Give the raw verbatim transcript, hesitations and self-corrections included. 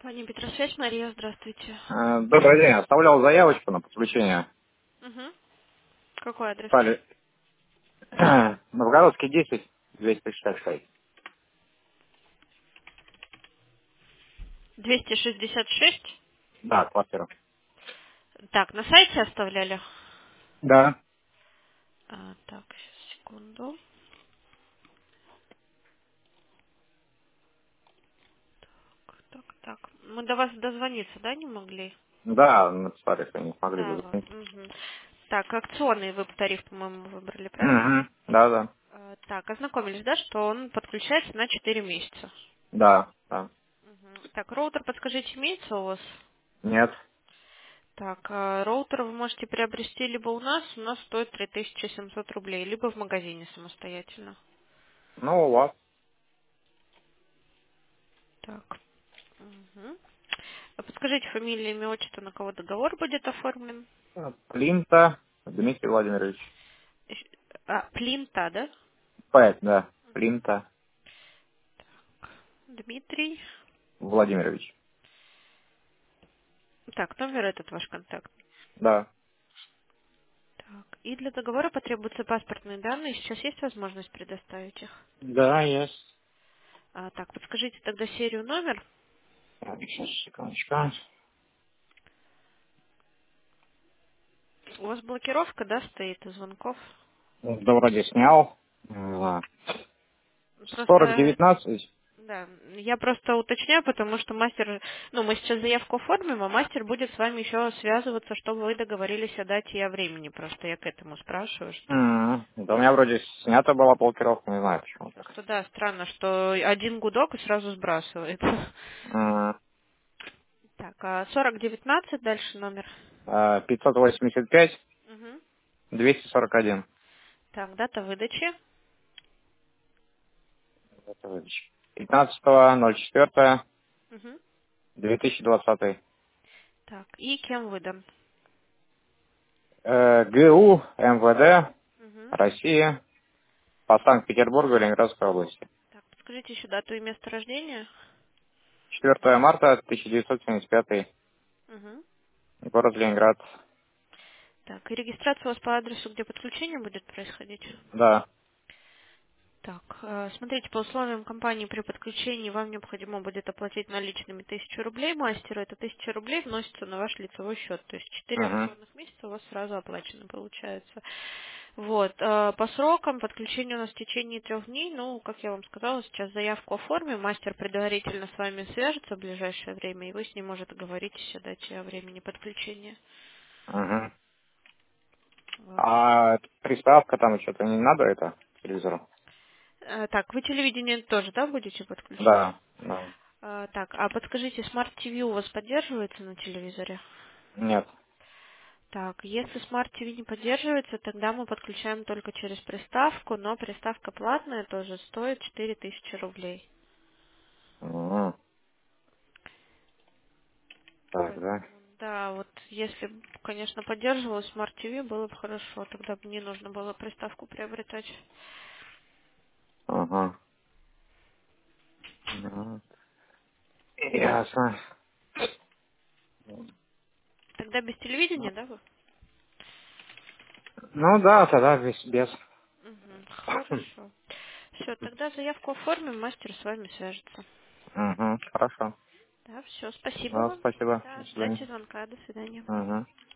Компания Петросвязь, Мария, здравствуйте. Э, Добрый день. Оставлял заявочку на подключение. Угу. Какой адрес? Стали Новгородский десять, двести шестьдесят шесть. двести шестьдесят шесть. Да, квартира. Так, на сайте оставляли? Да. А, так, сейчас, секунду. Так, так, так. Мы до вас дозвониться, да, не могли? Да, написали, что не смогли Да. дозвониться. Угу. Так, акционный вы тариф, по-моему, выбрали, правильно? Угу. Да, да. А, так, ознакомились, да, что он подключается на четыре месяца. Да, да. Мгм. Так, роутер, подскажите, имеется у вас? Нет. Так, а роутер вы можете приобрести либо у нас, у нас стоит три тысячи семьсот рублей, либо в магазине самостоятельно. Ну, у вас. Так. Мгм. А подскажите фамилию, имя, отчество, на кого договор будет оформлен? Э, Плинта Дмитрий Владимирович. Ищ- А, Плинта, да? П, да. Плинта Дмитрий. Владимирович. Так, номер этот ваш контакт. Да. Так. И для договора потребуются паспортные данные. Сейчас есть возможность предоставить их? Да, есть. А, так, подскажите тогда серию, номер. Так, сейчас, секундочку. У вас блокировка, да, стоит из звонков? Да, вроде снял. Ага. сорок Просто девятнадцать. да, я просто уточняю, потому что мастер, ну, мы сейчас заявку оформим, а мастер будет с вами еще связываться, чтобы вы договорились о дате и о времени. Просто я к этому спрашиваю, что М, Да у меня вроде снята была блокировка, не знаю почему так. просто да, странно, что один гудок и сразу сбрасывает. М, Так, а сорок девятнадцать дальше номер. э, пятьсот восемьдесят пять Мгм. двести сорок один. Так, дата выдачи. Это выдача. пятнадцатого ноль четвёртого Мгм. две тысячи двадцатый. Так, и кем выдан? Э, ГУ МВД Мгм. России по Санкт-Петербургу и Ленинградской области. Так, подскажите еще дату и место рождения. четвёртого марта тысяча девятьсот семьдесят пятый. Мгм. Город Ленинград. Так, и регистрация у вас по адресу, где подключение будет происходить? Да. Так, э, смотрите, по условиям компании при подключении вам необходимо будет оплатить наличными тысячу рублей мастеру. Это тысяча рублей вносится на ваш лицевой счет. То есть четыре Угу. акционных месяца у вас сразу оплачено получается. Вот. э, По срокам подключения у нас в течение трех дней. Ну, как я вам сказала, сейчас заявку оформим. Мастер предварительно с вами свяжется в ближайшее время, и вы с ним уже договоритесь о дате о времени подключения. Угу. Вот. А приставка там что-то не надо это к телевизору? Э, Так, вы телевидение тоже, да, будете подключать? Да. Да. А, так, а подскажите, Smart ти ви у вас поддерживается на телевизоре? Нет. Так, если Smart ти ви не поддерживается, тогда мы подключаем только через приставку, но приставка платная тоже стоит четыре тысячи рублей. М, Так, да. Поэтому, да, вот если бы, конечно, поддерживалась Smart ти ви, было бы хорошо, тогда бы не нужно было приставку приобретать. Ага. Ну, ясно. Тогда без телевидения, да, вы? Ну да, тогда без. без. Угу, хорошо. Все, тогда заявку оформим, мастер с вами свяжется. Угу, хорошо. Да, все, спасибо Да, вам. спасибо. Да, До ждайте свидания. звонка, до свидания. Угу.